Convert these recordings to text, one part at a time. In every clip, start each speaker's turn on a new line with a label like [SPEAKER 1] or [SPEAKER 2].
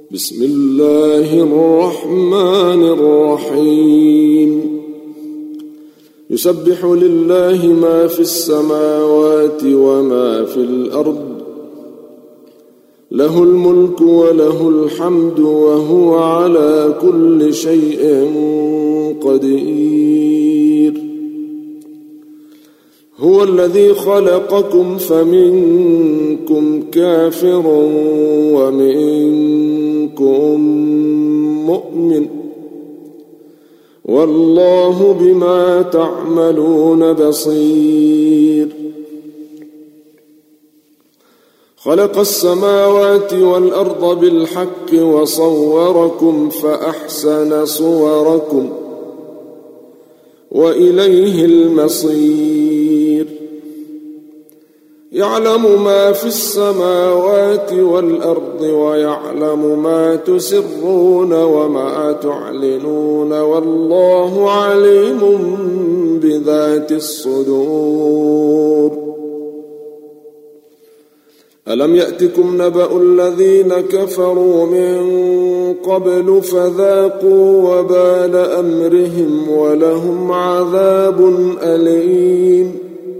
[SPEAKER 1] بسم الله الرحمن الرحيم يسبح لله ما في السماوات وما في الأرض له الملك وله الحمد وهو على كل شيء قدير هو الذي خلقكم فمنكم كافر ومنكم مؤمن والله بما تعملون بصير خلق السماوات والأرض بالحق وصوركم فأحسن صوركم وإليه المصير يعلم ما في السماوات والأرض ويعلم ما تسرون وما تعلنون والله عليم بذات الصدور ألم يأتكم نبأ الذين كفروا من قبل فذاقوا وبال أمرهم ولهم عذاب أليم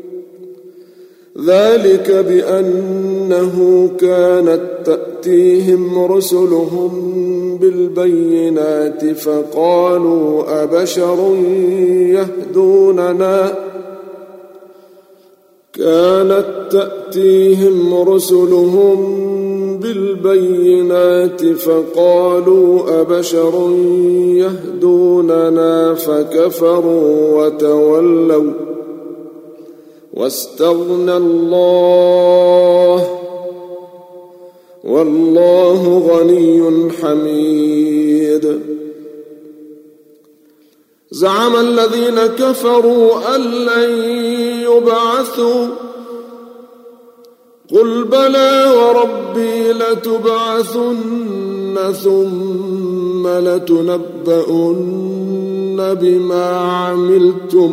[SPEAKER 1] ذلك بأنه كانت تأتيهم رسلهم بالبينات فقالوا أبشر يهدوننا فكفروا وتولوا واستغنى الله والله غني حميد زعم الذين كفروا أن لن يبعثوا قل بلى وربي لتبعثن ثم لتنبؤن بما عملتم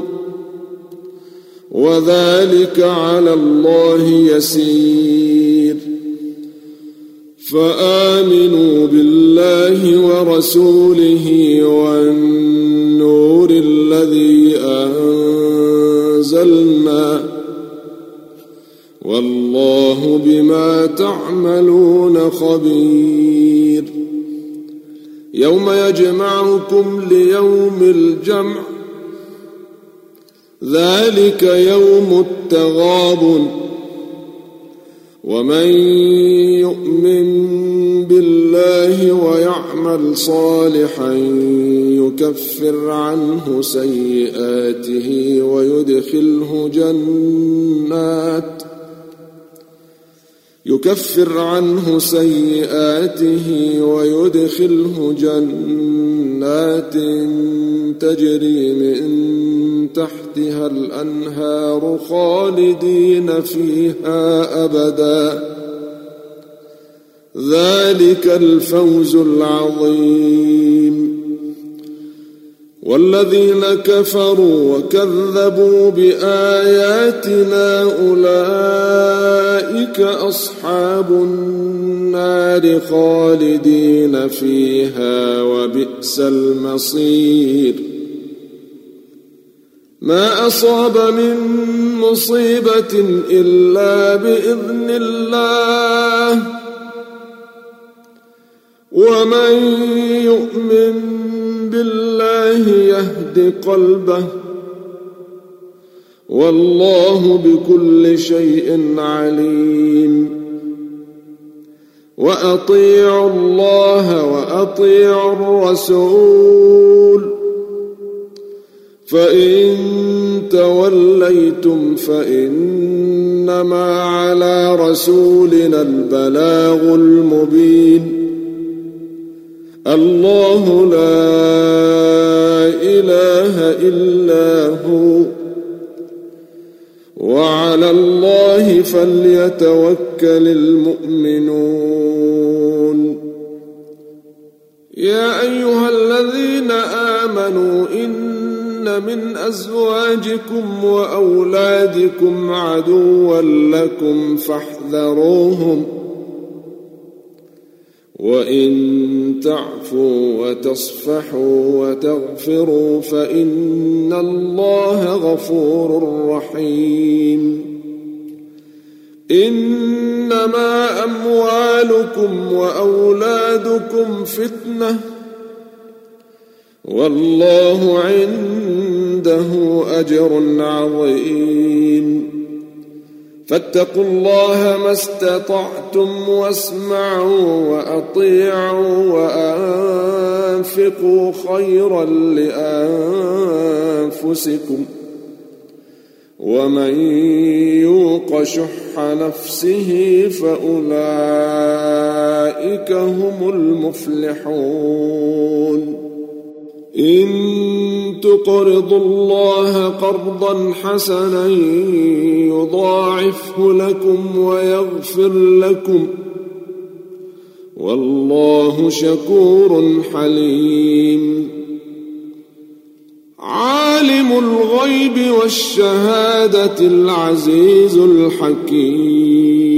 [SPEAKER 1] وذلك على الله يسير فآمنوا بالله ورسوله والنور الذي أنزلنا والله بما تعملون خبير يوم يجمعكم ليوم الجمع ذلك يوم التغابن ومن يؤمن بالله ويعمل صالحا يكفر عنه سيئاته ويدخله جنات تجري من تحتها الأنهار خالدين فيها أبدا ذلك الفوز العظيم والذين كفروا وكذبوا بآياتنا أولئك أصحاب النار خالدين فيها وبئس المصير ما أصاب من مصيبة إلا بإذن الله ومن يؤمن بالله يهد قلبه والله بكل شيء عليم وأطيعوا الله وأطيعوا الرسول فإن توليتم فإنما على رسولنا البلاغ المبين الله لا إله إلا هو وعلى الله فليتوكل المؤمنون يا أيها الذين آمنوا إن من أزواجكم وأولادكم عدوا لكم فاحذروهم وإن تعفوا وتصفحوا وتغفروا فإن الله غفور رحيم. إنما أموالكم وأولادكم فتنة والله عنده أجر عظيم. فاتقوا الله ما استطعتم واسمعوا وأطيعوا وأنفقوا خيرا لأنفسكم ومن يوق شح نفسه فأولئك هم المفلحون. إن تقرضوا الله قرضا حسنا يضاعفه لكم ويغفر لكم والله شكور حليم. عالم الغيب والشهادة العزيز الحكيم.